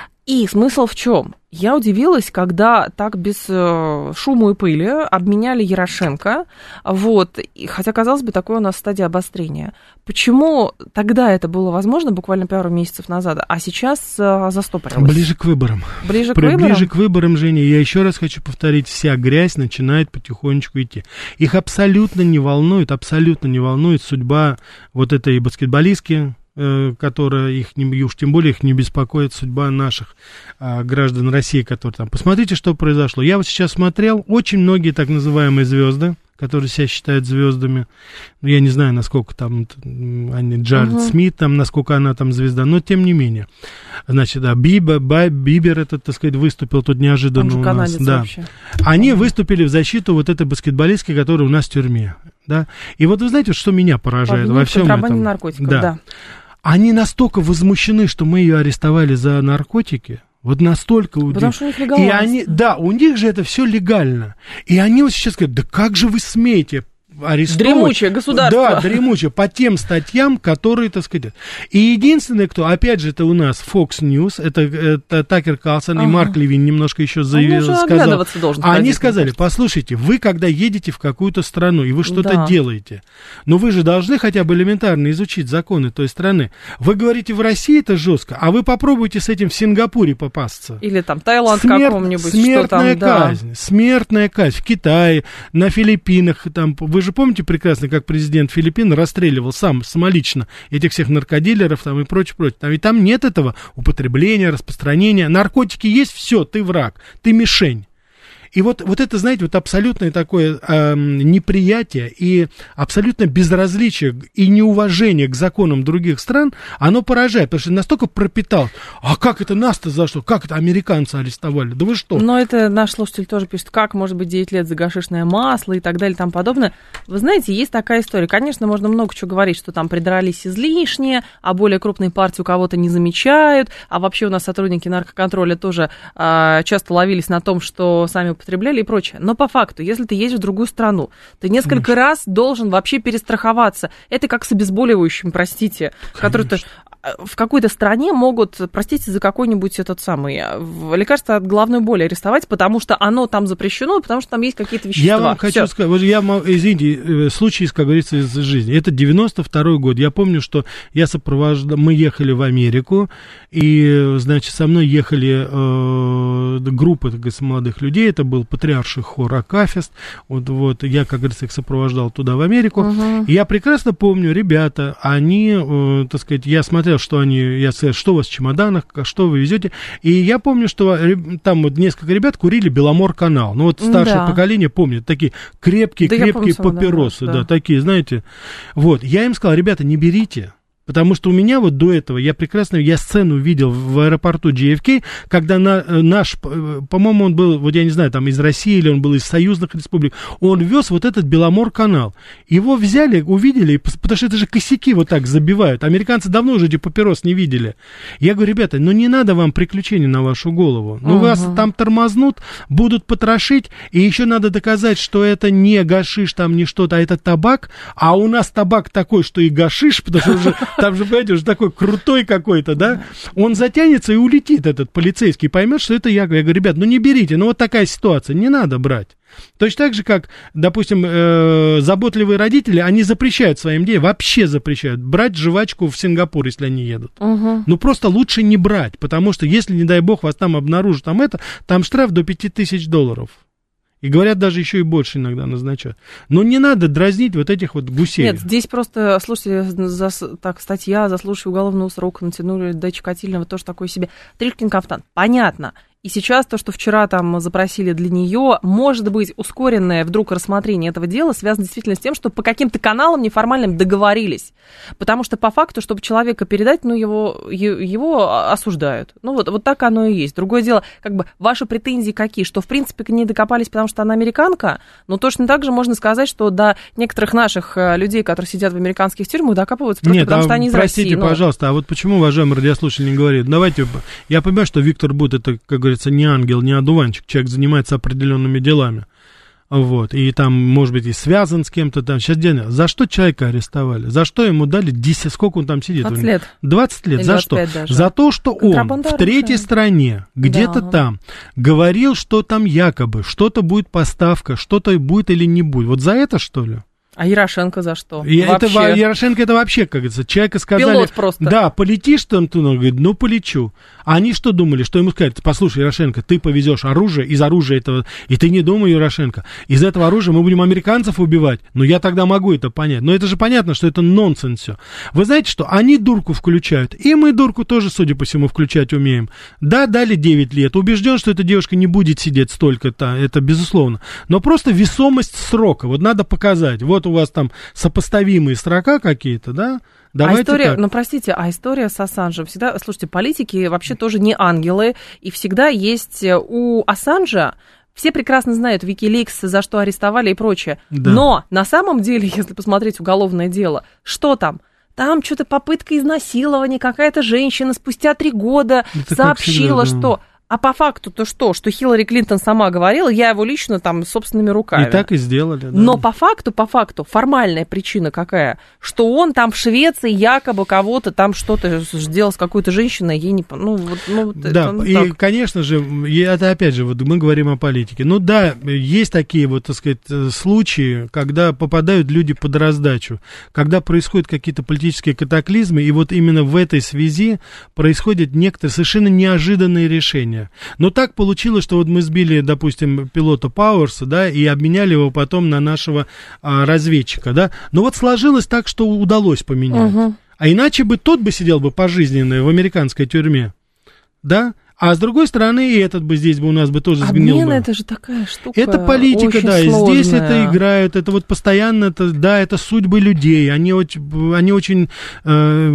И смысл в чем? Я удивилась, когда так без э, шума и пыли обменяли Ярошенко, вот, и, хотя, казалось бы, такое у нас стадия обострения. Почему тогда это было возможно, буквально пару месяцев назад, а сейчас э, застопорилось? Ближе к выборам. Ближе к Про, выборам? Ближе к выборам, Женя, я еще раз хочу повторить, вся грязь начинает потихонечку идти. Их абсолютно не волнует, абсолютно не волнует судьба вот этой баскетболистки, которая их, не, уж тем более их не беспокоит судьба наших а, граждан России, которые там. Посмотрите, что произошло. Я вот сейчас смотрел, очень многие так называемые звезды, которые себя считают звездами, ну, я не знаю, насколько там они, Джаред uh-huh. Смит, там, насколько она там звезда, но тем не менее. Значит, да, Бибер, Бибер этот, так сказать, выступил тут неожиданно у нас. Да. Вообще. Они выступили в защиту вот этой баскетболистки, которая у нас в тюрьме. Да? И вот вы знаете, что меня поражает во всем этом? Наркотиков, да. да. Они настолько возмущены, что мы ее арестовали за наркотики, вот настолько... Потому что у них легально. И они, да, у них же это все легально. И они вот сейчас говорят, да как же вы смеете арестовывать... Дремучее государство. Да, дремучее, по тем статьям, которые, так сказать... И единственное, кто, опять же, это у нас Fox News, это, это Такер Карлсон, ага. и Марк Левин немножко еще заявил, сказал. Должен а они ходить, сказали, послушайте, вы когда едете в какую-то страну, и вы что-то да. делаете, но вы же должны хотя бы элементарно изучить законы той страны. Вы говорите, в России это жестко, а вы попробуйте с этим в Сингапуре попасться. Или там Таиланд Смер... каком-нибудь. Смертная что там, казнь, да. смертная казнь в Китае, на Филиппинах, там, вы же помните прекрасно, как президент Филиппин расстреливал сам самолично этих всех наркодилеров там, и прочее, прочее. Там, и там нет этого употребления, распространения. Наркотики есть, все, ты враг, ты мишень. И вот, вот это, знаете, вот абсолютное такое э, неприятие и абсолютно безразличие и неуважение к законам других стран, оно поражает, потому что настолько пропитал. А как это нас-то за что? Как это американцы арестовали? Да вы что? Но это наш слушатель тоже пишет, как может быть девять лет за гашишное масло и так далее и тому подобное. Вы знаете, есть такая история. Конечно, можно много чего говорить, что там придрались излишне, а более крупные партии у кого-то не замечают, а вообще у нас сотрудники наркоконтроля тоже э, часто ловились на том, что сами употребляли и прочее. Но по факту, если ты едешь в другую страну, ты несколько Конечно. раз должен вообще перестраховаться. Это как с обезболивающим, простите, который ты в какой-то стране могут, простите, за какой-нибудь этот самый лекарство от головной боли арестовать, потому что оно там запрещено, потому что там есть какие-то вещества. Я вам хочу Всё. сказать, я, извините, случай, как говорится, из жизни. Это девяносто второй год. Я помню, что я сопровождал, мы ехали в Америку, и, значит, со мной ехали э, группа, так сказать, молодых людей. Это был патриарший хор Акафист. Вот, вот, я, как говорится, их сопровождал туда, в Америку. Uh-huh. И я прекрасно помню, ребята, они, э, так сказать, я смотрел, что они, я сказал, что у вас в чемоданах, что вы везете. И я помню, что там вот несколько ребят курили Беломор-канал. Ну, вот старшее да. поколение помнит, такие крепкие, да крепкие папиросы, да, да, такие, знаете. Вот, я им сказал, ребята, не берите. Потому что у меня вот до этого, я прекрасно, я сцену видел в аэропорту джей эф кей, когда на, наш, по-моему, он был, вот я не знаю, там из России или он был из союзных республик, он вез вот этот Беломор-канал. Его взяли, увидели, потому что это же косяки вот так забивают. Американцы давно уже эти папирос не видели. Я говорю, ребята, ну не надо вам приключений на вашу голову. Ну uh-huh. вас там тормознут, будут потрошить, и еще надо доказать, что это не гашиш, там не что-то, а это табак, а у нас табак такой, что и гашиш, потому что уже Там же, понимаете, уже такой крутой какой-то, да? Он затянется и улетит, этот полицейский, поймет, что это я. Я говорю, ребят, ну не берите, ну вот такая ситуация, не надо брать. Точно так же, как, допустим, э, заботливые родители, они запрещают своим детям, вообще запрещают брать жвачку в Сингапур, если они едут. Угу. Ну, просто лучше не брать, потому что, если, не дай бог, вас там обнаружат, там это, там штраф до пяти тысяч долларов. И говорят, даже еще и больше иногда назначают. Но не надо дразнить вот этих вот гусей. Нет, здесь просто, слушайте, за, так, статья «Заслуживая уголовного срока» натянули до Чикатильного, тоже такое себе. Тришкин кафтан. Понятно. И сейчас то, что вчера там запросили для нее, может быть, ускоренное вдруг рассмотрение этого дела связано действительно с тем, что по каким-то каналам неформальным договорились. Потому что по факту, чтобы человека передать, ну, его, его осуждают. Ну, вот, вот так оно и есть. Другое дело, как бы, ваши претензии какие? Что, в принципе, к ней докопались, потому что она американка, но точно так же можно сказать, что до некоторых наших людей, которые сидят в американских тюрьмах, докапываются просто Нет, потому, а что они из простите, России. Простите, пожалуйста, а вот почему, уважаемый радиослушатель, не говорит? Давайте, я понимаю, что Виктор Бут, это, как говорится, не ангел, не одуванчик, человек занимается определенными делами, вот, и там, может быть, и связан с кем-то там. Сейчас дело, за что человека арестовали? За что ему дали десять, сколько он там сидит? двадцать лет. двадцать лет, за что? Даже. За то, что он в третьей стране, где-то да. там, говорил, что там якобы что-то будет поставка, что-то будет или не будет. Вот за это, что ли? А Ярошенко за что? И это, Ярошенко это вообще, как говорится, человека сказали... Пилот просто. Да, полетишь там, он говорит, ну полечу. А они что думали, что ему сказать? Послушай, Ярошенко, ты повезешь оружие, из оружия этого... И ты не думай, Ярошенко, из этого оружия мы будем американцев убивать. Ну я тогда могу это понять. Но это же понятно, что это нонсенс все. Вы знаете что? Они дурку включают. И мы дурку тоже, судя по всему, включать умеем. Да, дали девять лет. Убежден, что эта девушка не будет сидеть столько-то. Это безусловно. Но просто весомость срока. Вот надо показать. Вот у вас там сопоставимые срока какие-то, да? Давайте а история, так. ну, простите, а история с Ассанжем всегда... Слушайте, политики вообще тоже не ангелы, и всегда есть у Ассанжа... Все прекрасно знают Викиликс, за что арестовали и прочее. Да. Но на самом деле, если посмотреть уголовное дело, что там? Там что-то попытка изнасилования, какая-то женщина спустя три года это сообщила, всегда, да. что... А по факту-то что? Что Хиллари Клинтон сама говорила, я его лично там собственными руками. И так и сделали, да. Но по факту, по факту, формальная причина какая? Что он там в Швеции якобы кого-то там что-то сделал с какой-то женщиной, ей не... Ну, вот, ну, вот да, это, и, так. конечно же, это опять же, вот мы говорим о политике. Ну да, есть такие вот, так сказать, случаи, когда попадают люди под раздачу, когда происходят какие-то политические катаклизмы, и вот именно в этой связи происходят некоторые совершенно неожиданные решения. Но так получилось, что вот мы сбили, допустим, пилота Пауэрса, да, и обменяли его потом на нашего а, разведчика, да. Но вот сложилось так, что удалось поменять. Угу. А иначе бы тот бы сидел бы пожизненно в американской тюрьме, да. А с другой стороны, и этот бы здесь бы у нас бы тоже сгнил бы. Обмен, это же такая штука. Это политика, да, и сложная. Здесь это играют, это вот постоянно, это, да, это судьбы людей, они очень, они очень э,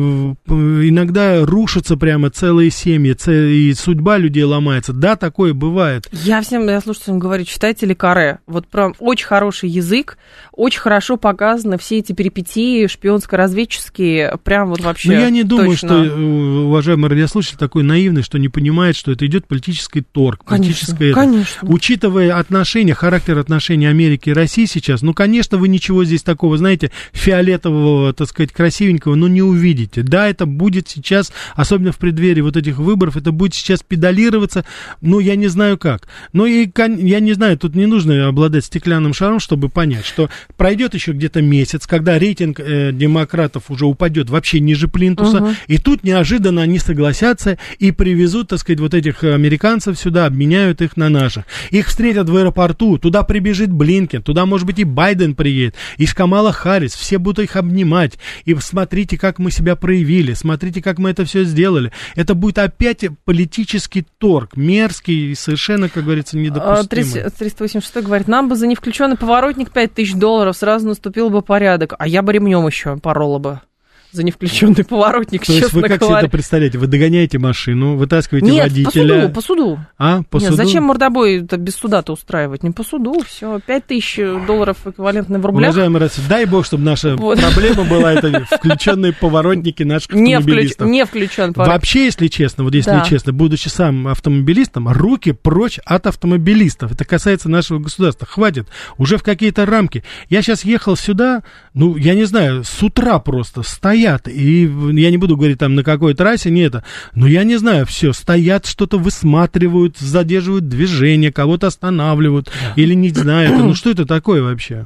иногда рушатся прямо целые семьи, ц... и судьба людей ломается, да, такое бывает. Я всем, я слушателям говорю, читайте Ле Карре, вот прям очень хороший язык, очень хорошо показаны все эти перипетии шпионско-разведческие, прям вот вообще. Но я не думаю, точно. что, уважаемый радиослушатель, такой наивный, что не понимает, что это идет политический торг, политическое. Конечно. Учитывая отношения, характер отношений Америки и России сейчас, ну, конечно, вы ничего здесь такого, знаете, фиолетового, так сказать, красивенького, ну, не увидите. Да, это будет сейчас, особенно в преддверии вот этих выборов, это будет сейчас педалироваться, ну, я не знаю как. Ну, и я не знаю, тут не нужно обладать стеклянным шаром, чтобы понять, что пройдет еще где-то месяц, когда рейтинг э, демократов уже упадет вообще ниже плинтуса, угу. и тут неожиданно они согласятся и привезут, так сказать, вот этих американцев сюда, обменяют их на наших. Их встретят в аэропорту, туда прибежит Блинкен, туда, может быть, и Байден приедет, и Камала Харрис, все будут их обнимать, и смотрите, как мы себя проявили, смотрите, как мы это все сделали. Это будет опять политический торг, мерзкий и совершенно, как говорится, недопустимый. триста восемьдесят шесть говорит, нам бы за невключенный поворотник пять тысяч долларов сразу наступил бы порядок, а я бы ремнем еще порола бы. За невключенный поворотник, то честно есть вы как говоря. себе это представляете? Вы догоняете машину, вытаскиваете Нет, водителя. по суду, по суду. А, по Нет, суду? зачем мордобой-то без суда-то устраивать? Не по суду, все, пять тысяч долларов эквивалентно в рублях. Уважаемый Раци, дай бог, чтобы наша вот. проблема была, это включенные поворотники наших автомобилистов. Не, вклю... не включен поворотник. Вообще, если честно, вот если да. честно, будучи сам автомобилистом, руки прочь от автомобилистов. Это касается нашего государства. Хватит, уже в какие-то рамки. Я сейчас ехал сюда, ну, я не знаю, с утра просто стоял стоят, и я не буду говорить там на какой трассе, не это, но я не знаю, все, стоят, что-то высматривают, задерживают движение, кого-то останавливают, да. или не знаю, это, ну что это такое вообще?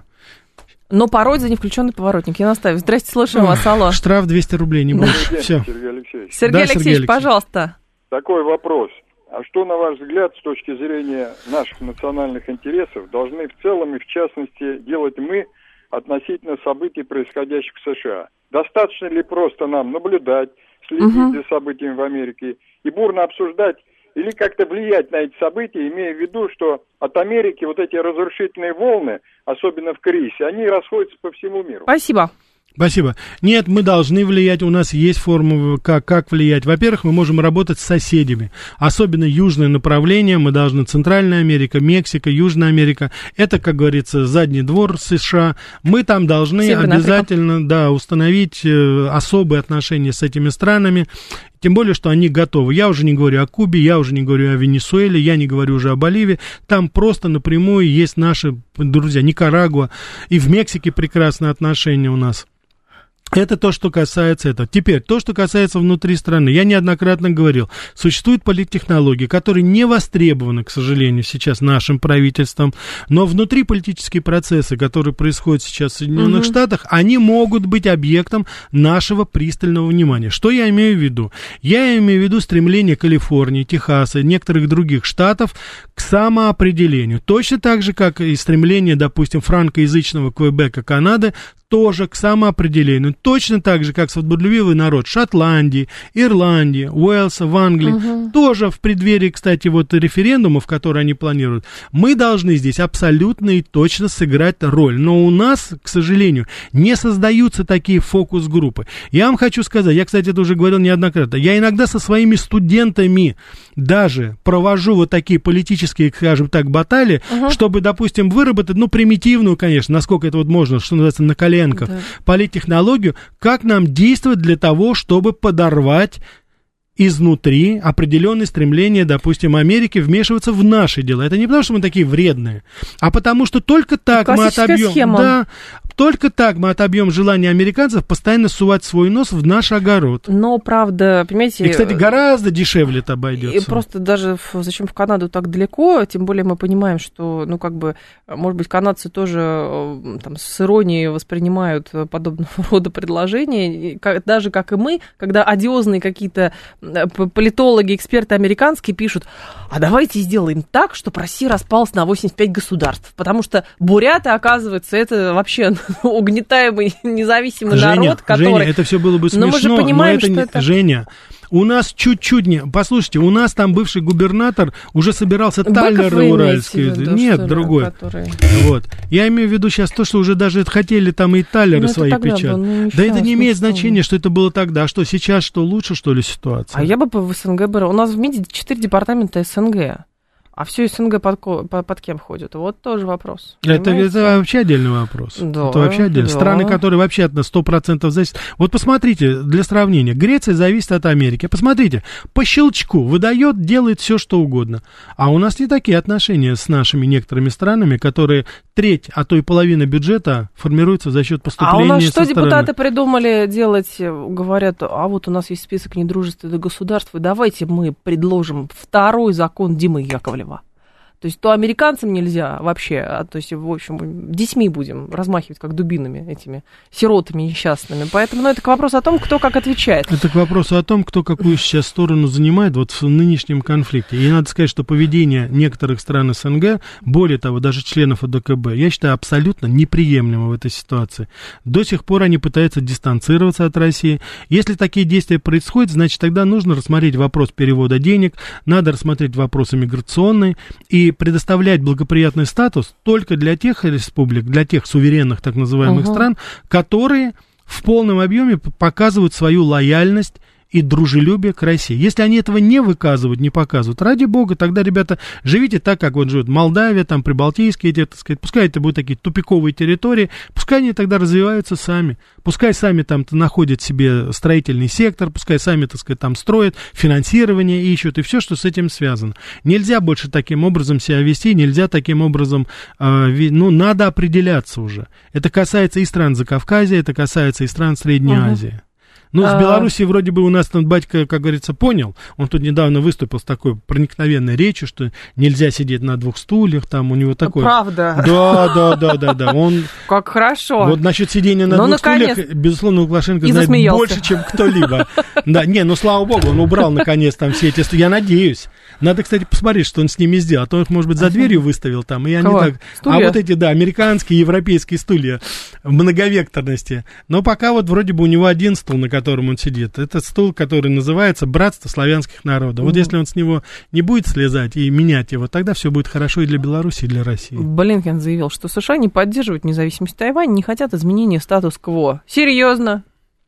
Но порой за невключенный поворотник. Я настаиваю. Здрасте, слушаем вас, алло. Штраф двести рублей, не больше. Все. Сергей Алексеевич. Сергей да, Алексеевич, Сергей пожалуйста. Такой вопрос. А что, на ваш взгляд, с точки зрения наших национальных интересов, должны в целом и в частности делать мы относительно событий, происходящих в США? Достаточно ли просто нам наблюдать, следить угу. за событиями в Америке и бурно обсуждать, или как-то влиять на эти события, имея в виду, что от Америки вот эти разрушительные волны, особенно в кризисе, они расходятся по всему миру? Спасибо. Спасибо. Нет, мы должны влиять, у нас есть форма, как, как влиять. Во-первых, мы можем работать с соседями, особенно южное направление, мы должны Центральная Америка, Мексика, Южная Америка, это, как говорится, задний двор США, мы там должны Северная обязательно, Африка. да, установить э, особые отношения с этими странами, тем более, что они готовы. Я уже не говорю о Кубе, я уже не говорю о Венесуэле, я не говорю уже о Боливии, там просто напрямую есть наши друзья, Никарагуа, и в Мексике прекрасные отношения у нас. Это то, что касается этого. Теперь, то, что касается внутри страны. Я неоднократно говорил, существуют политтехнологии, которые не востребованы, к сожалению, сейчас нашим правительством, но внутри политические процессы, которые происходят сейчас в Соединенных угу. Штатах, они могут быть объектом нашего пристального внимания. Что я имею в виду? Я имею в виду стремление Калифорнии, Техаса и некоторых других штатов к самоопределению. Точно так же, как и стремление, допустим, франкоязычного Квебека, Канады, тоже к самоопределению. Точно так же, как свободолюбивый народ Шотландии, Ирландии, Уэльса, в Англии, угу. тоже в преддверии, кстати, вот референдумов, которые они планируют, мы должны здесь абсолютно и точно сыграть роль. Но у нас, к сожалению, не создаются такие фокус-группы. Я вам хочу сказать, я, кстати, это уже говорил неоднократно, я иногда со своими студентами даже провожу вот такие политические, скажем так, баталии, угу. чтобы, допустим, выработать, ну, примитивную, конечно, насколько это вот можно, что называется, на коленках, да. политтехнологию, как нам действовать для того, чтобы подорвать изнутри определенные стремления, допустим, Америки вмешиваться в наши дела. Это не потому, что мы такие вредные, а потому что только так мы отобьем, да, только так мы отобьем желание американцев постоянно сувать свой нос в наш огород. Но, правда, понимаете... И, кстати, гораздо дешевле это обойдется. И просто даже в, зачем в Канаду так далеко, тем более мы понимаем, что, ну, как бы, может быть, канадцы тоже там, с иронией воспринимают подобного рода предложения, даже как и мы, когда одиозные какие-то политологи, эксперты американские пишут, а давайте сделаем так, чтобы Россия распалась на восемьдесят пять государств, потому что буряты, оказывается, это вообще угнетаемый независимый Женя, народ, который... Женя, это все было бы смешно, но мы же понимаем, но это что не... это... Женя, у нас чуть-чуть не... Послушайте, у нас там бывший губернатор уже собирался Тайлер Уральский. Нет, ли, другой. Который... Вот. Я имею в виду сейчас то, что уже даже хотели там и Тайлеры свои печатать. Ну, да это не имеет значения, что это было тогда. А что сейчас, что лучше, что ли, ситуация? А я бы в СНГ брала. У нас в МИДе четыре департамента СНГ. А все СНГ под, под, под кем ходят? Вот тоже вопрос. Это, это вообще отдельный вопрос. Да, это вообще отдельный. Да. Страны, которые вообще от сто процентов зависят. Вот посмотрите, для сравнения, Греция зависит от Америки. Посмотрите, по щелчку выдает, делает все, что угодно. А у нас не такие отношения с нашими некоторыми странами, которые треть, а то и половина бюджета формируется за счет поступления. А у нас что со депутаты стороны. Придумали делать? Говорят, а вот у нас есть список недружественных государств, и давайте мы предложим второй закон Димы Яковлева. То есть то американцам нельзя вообще, а, то есть, в общем, детьми будем размахивать как дубинами этими сиротами несчастными. Поэтому, ну, это к вопросу о том, кто как отвечает. Это к вопросу о том, кто какую сейчас сторону занимает вот в нынешнем конфликте. И надо сказать, что поведение некоторых стран СНГ, более того, даже членов ОДКБ, я считаю, абсолютно неприемлемо в этой ситуации. До сих пор они пытаются дистанцироваться от России. Если такие действия происходят, значит, тогда нужно рассмотреть вопрос перевода денег, надо рассмотреть вопрос иммиграционный и предоставлять благоприятный статус только для тех республик, для тех суверенных так называемых uh-huh. стран, которые в полном объеме показывают свою лояльность и дружелюбие к России. Если они этого не выказывают, не показывают, ради бога, тогда, ребята, живите так, как вот живет Молдавия, там, Прибалтийские, эти, так сказать, пускай это будут такие тупиковые территории, пускай они тогда развиваются сами, пускай сами там находят себе строительный сектор, пускай сами, так сказать, там строят, финансирование ищут и все, что с этим связано. Нельзя больше таким образом себя вести, нельзя таким образом, э, ну, надо определяться уже. Это касается и стран Закавказья, это касается и стран Средней uh-huh. Азии. Ну, с Белоруссией вроде бы у нас там батька, как говорится, понял. Он тут недавно выступил с такой проникновенной речью, что нельзя сидеть на двух стульях, там у него такое... Правда? Да, да, да, да, да. Он... Как хорошо. Вот насчет сидения на ну, двух наконец... стульях, безусловно, Лукашенко И знает засмеялся. больше, чем кто-либо. Да, не, ну, слава богу, он убрал, наконец, там все эти стулья. Я надеюсь. Надо, кстати, посмотреть, что он с ними сделал. А то их, может быть, за дверью выставил там, и они Кого? так... Стулья? А вот эти, да, американские, европейские стулья в многовекторности. Но пока вот вроде бы у него один стул, на котором он сидит. Это стул, который называется «Братство славянских народов». Вот mm. если он с него не будет слезать и менять его, тогда все будет хорошо и для Беларуси, и для России. Блинкен заявил, что США не поддерживают независимость Тайваня, не хотят изменения статус-кво. Серьезно?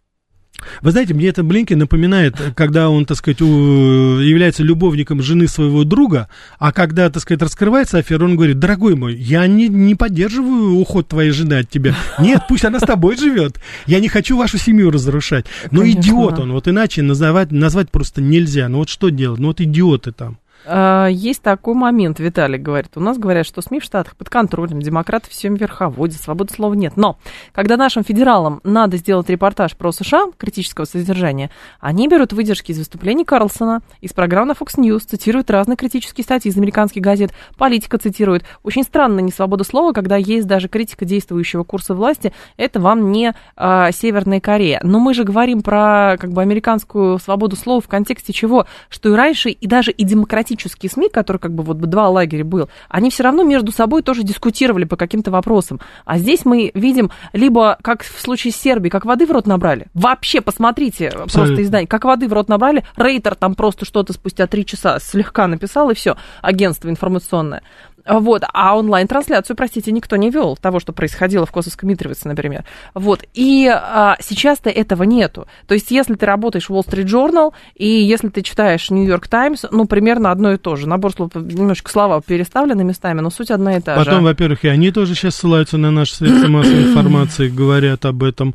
Вы знаете, мне это Блинкен напоминает, когда он, так сказать, является любовником жены своего друга, а когда, так сказать, раскрывается афера, он говорит: дорогой мой, я не, не поддерживаю уход твоей жены от тебя. Нет, пусть она с тобой живет. Я не хочу вашу семью разрушать. Но Конечно. Идиот он, вот иначе называть, назвать просто нельзя. Ну вот что делать? Ну вот идиоты там. Есть такой момент, Виталий говорит. У нас говорят, что СМИ в Штатах под контролем, демократы всем верховодят, свободы слова нет. Но когда нашим федералам надо сделать репортаж про США критического содержания, они берут выдержки из выступлений Карлсона, из программ на Fox News, цитируют разные критические статьи из американских газет, политика цитирует. Очень странно не свобода слова, когда есть даже критика действующего курса власти. Это вам не а, Северная Корея. Но мы же говорим про как бы американскую свободу слова в контексте чего? Что и раньше, и даже и демократические СМИ, которые как бы вот два лагеря был, они все равно между собой тоже дискутировали по каким-то вопросам. А здесь мы видим либо, как в случае с Сербией, как воды в рот набрали. Вообще, посмотрите, Абсолютно. Просто издание, как воды в рот набрали. Рейтер там просто что-то спустя три часа слегка написал, и все, агентство информационное. Вот, а онлайн-трансляцию, простите, никто не вел того, что происходило в Косовской Митровице, например. Вот, и а, сейчас-то этого нету. То есть, если ты работаешь в Wall Street Journal, и если ты читаешь New York Times, ну, примерно одно и то же. Набор слов, немножко слова переставлены местами, но суть одна и та же. Потом, во-первых, и они тоже сейчас ссылаются на наши средства массовой информации, говорят об этом.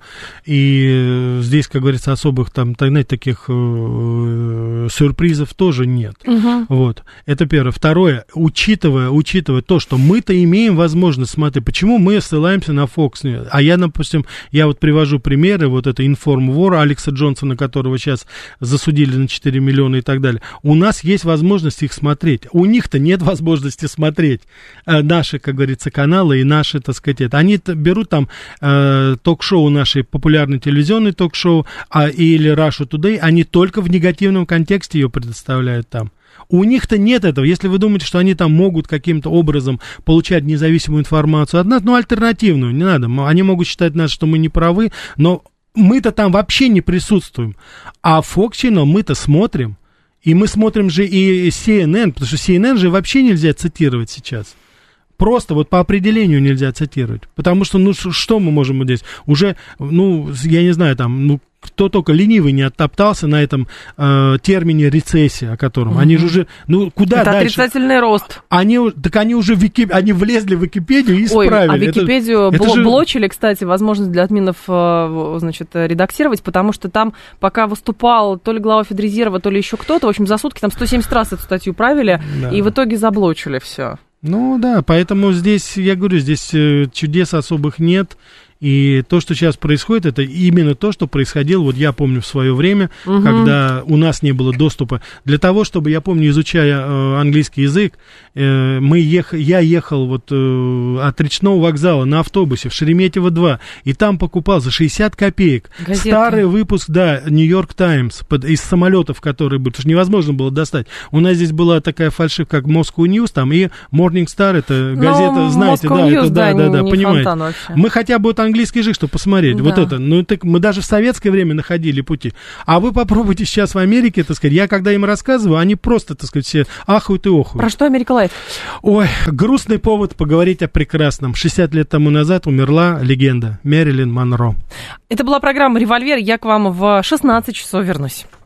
И здесь, как говорится, особых там, знаете, таких э, сюрпризов тоже нет. Угу. Вот, это первое. Второе, учитывая, учитывая то, что мы-то имеем возможность смотреть, почему мы ссылаемся на Fox News. А я, допустим, я вот привожу примеры, вот это Информвор Алекса Джонсона, которого сейчас засудили на четыре миллиона и так далее. У нас есть возможность их смотреть. У них-то нет возможности смотреть э, наши, как говорится, каналы и наши, так сказать, это. Они берут там э, ток-шоу, наши популярные телевизионные ток-шоу а, или Russia Today, они только в негативном контексте ее предоставляют там. У них-то нет этого. Если вы думаете, что они там могут каким-то образом получать независимую информацию от нас, ну, альтернативную, не надо. Они могут считать нас, что мы не правы, но мы-то там вообще не присутствуем. А Fox Channel мы-то смотрим. И мы смотрим же и си эн эн, потому что си эн эн же вообще нельзя цитировать сейчас. Просто вот по определению нельзя цитировать. Потому что, ну, что мы можем здесь? Уже, ну, я не знаю, там, ну, кто только ленивый не оттоптался на этом э, термине рецессия, о котором. Mm-hmm. Они же уже, ну, куда это дальше? Это отрицательный рост. Они, так они уже в Вики, они влезли в Википедию и исправили. Ой, а Википедию это, бл- это же... блочили, кстати, возможность для админов, значит, редактировать, потому что там, пока выступал то ли глава Федрезерва, то ли еще кто-то, в общем, за сутки там сто семьдесят раз эту статью правили, да. И в итоге заблочили все. Ну да, поэтому здесь, я говорю, здесь чудес особых нет. И то, что сейчас происходит, это именно то, что происходило, вот я помню в свое время, угу. когда у нас не было доступа. Для того, чтобы, я помню, изучая э, английский язык, э, мы ех, я ехал вот э, от речного вокзала на автобусе в Шереметьево два, и там покупал за шестьдесят копеек газетка. Старый выпуск, да, New York Times, под, из самолетов, которые были, потому что невозможно было достать. У нас здесь была такая фальшивка, как Moscow News, там, и Morning Star, это газета, ну, знаете, Moscow да, News, это, да, да, да, не понимаете. Мы хотя бы вот английский язык, чтобы посмотреть, да. Вот это, ну, так мы даже в советское время находили пути, а вы попробуйте сейчас в Америке, так сказать, я когда им рассказываю, они просто, так сказать, все ахают и охают. Про что Америка Лайф? Ой, грустный повод поговорить о прекрасном. шестьдесят лет тому назад умерла легенда Мэрилин Монро. Это была программа «Револьвер», я к вам в шестнадцать часов вернусь.